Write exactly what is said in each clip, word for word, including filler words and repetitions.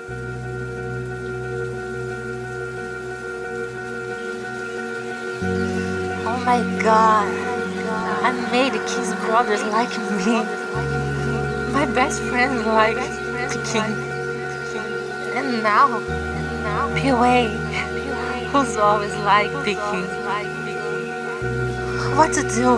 Oh my God, I made kiss brothers like me. My best friends like Peking. And now, P O A, who's always like Peking. What to do?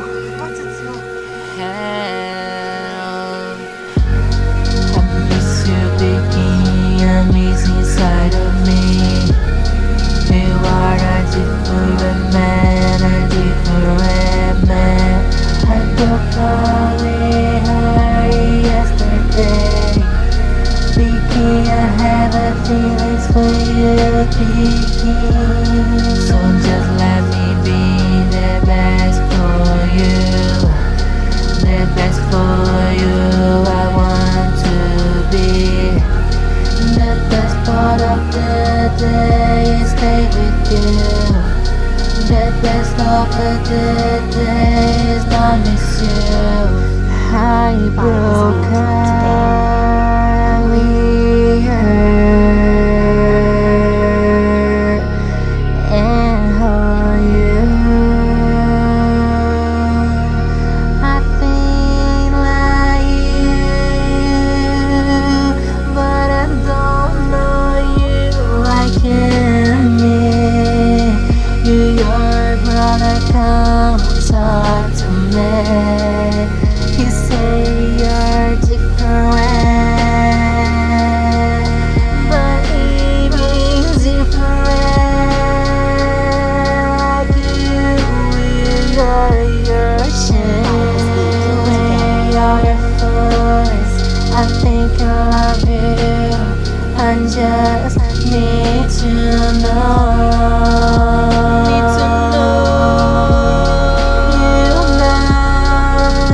Help. I miss you, Peking. I miss inside of me. You are a different man, a different man. I broke away her yesterday. Peking, I have a feelings for you, Peking. So just let me be the best for you. The best for you, I want to be. The best part of the day is stay with you. The best of the day is not miss you. I broke up, we hurt, and how you. I think like you, but I don't know you like me. You, your brother, come talk to me. He say you're different, but he means different. Like you, you're your shame. You're your voice. I think I love you. I just need to know. Need to know. You know.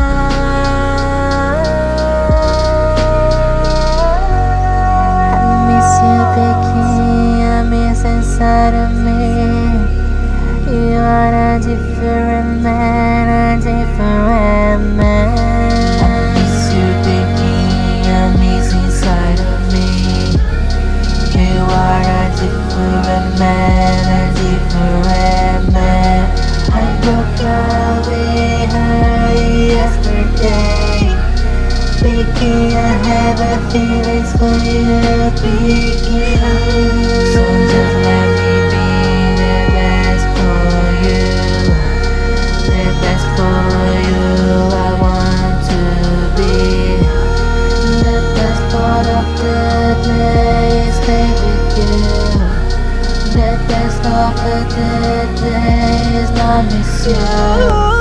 I miss you, Peking. I miss inside of me. You are a different man, a different man. I miss you, Peking. I miss inside of me. You are a different man, a different man. I broke away her yesterday. Peking, I have a feelings for you, Peking. So just let me be the best for you. The best for you, I want to be. The best part of the day is stay with you. The best of the day is not miss you.